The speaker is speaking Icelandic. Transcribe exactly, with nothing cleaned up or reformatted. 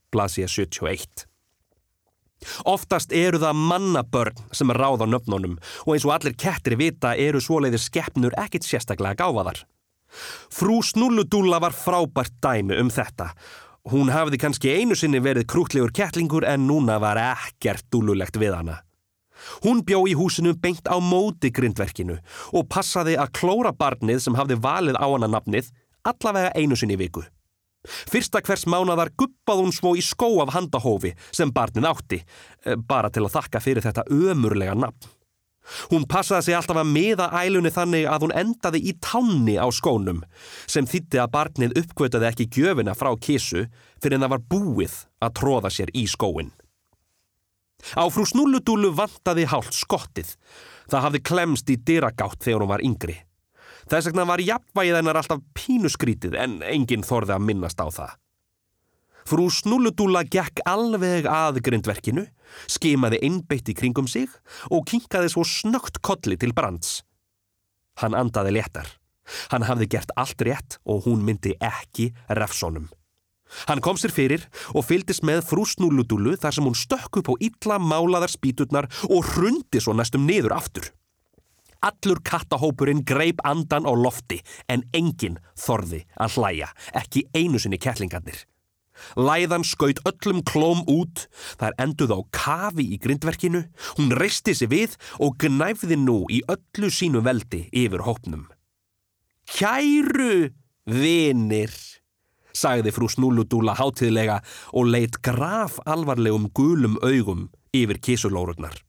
blaðsíða sjötíu og eitt. Oftast eru það mannabörn sem ráða nöfnunum og eins og allir kettir vita eru svoleiðis skepnur ekkit sérstaklega gáfaðar. Frú Snulludúlla var frábært dæmi um þetta. Hún hafði kannski einu sinni verið krúttlegur kettlingur en núna var ekkert dúllulegt við hana. Hún bjó í húsinu beint á móti grindverkinu og passaði að klóra barnið sem hafði valið á hana nafnið allavega einu sinni í viku. Fyrsta hvers mánaðar gubbaði hún svo í skó af handahófi sem barnið átti, bara til að þakka fyrir þetta ömurlega nafn. Hún passaði sig alltaf að miða ælunni þannig að hún endaði í tánni á skónum, sem þýddi að barnið uppgötaði ekki gjöfina frá kisu fyrir en það var búið að tróða sér í skóinn. Á frú Snulludúllu vantaði hálft skottið. Það hafði klemst í dyragátt þegar hún var yngri. Þess vegna var jafnvægið hennar alltaf pínuskrítið en enginn þorði að minnast á það. Frú Snulludúlla gekk alveg að grindverkinu, skimaði einbeitt í kringum sig og kinkaði svo snöggt kolli til Brands. Hann andaði léttar. Hann hafði gert allt rétt og hún myndi ekki refsonum. Hann kom sér fyrir og fylgdist með frú Snulludúllu þar sem hún stökk upp á illa málaðar spýturnar og hrundi svo næstum niður aftur. Allur kattahópurinn greip andan á lofti en enginn þorði að hlæja, ekki einu sinni kettlingarnir. Læðan skaut öllum klóm út, þær enduðu á kafi í grindverkinu, hún reisti sig við og gnæfði nú í öllu sínu veldi yfir hópnum. Kæru vinir, sagði frú Snulludúlla hátíðlega og leit graf alvarlegum gulum augum yfir kisulórurnar.